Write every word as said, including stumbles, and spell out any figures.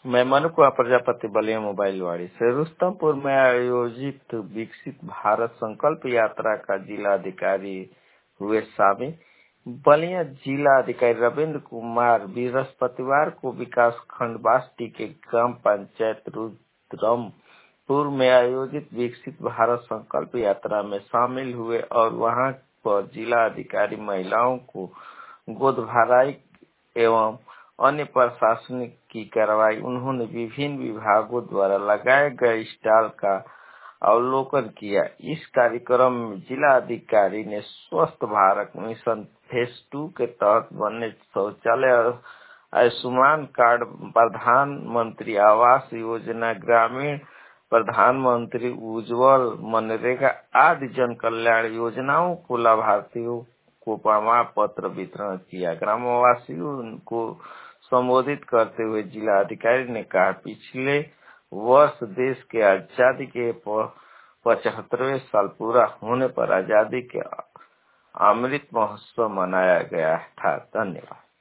मैं मनुकुआ प्रजापति बलिया मोबाइल वाड़ी से रुस्तमपुर में आयोजित विकसित भारत संकल्प यात्रा का जिला अधिकारी हुए शामिल। बलिया जिला अधिकारी रविंद्र कुमार बृहस्पतिवार को विकास खंड बास्ती के ग्राम पंचायत रुद्रमपुर में आयोजित विकसित भारत संकल्प यात्रा में शामिल हुए और वहां पर जिला अधिकारी महिलाओं को गोद भराई एवं अन्य प्रशासनिक की कार्रवाई। उन्होंने विभिन्न विभागों द्वारा लगाए गए स्टॉल का अवलोकन किया। इस कार्यक्रम में जिला अधिकारी ने स्वस्थ भारत मिशन फेज टू के तहत बने शौचालय और आयुष्मान कार्ड, प्रधानमंत्री आवास योजना ग्रामीण, प्रधानमंत्री उज्ज्वल, मनरेगा आदि जन कल्याण योजनाओं को लाभार्थियों को प्रमाण पत्र वितरण किया। ग्रामवासियों को संबोधित करते हुए जिला अधिकारी ने कहा, पिछले वर्ष देश के आजादी के पचहत्तरवें साल पूरा होने पर आजादी के अमृत महोत्सव मनाया गया था। धन्यवाद।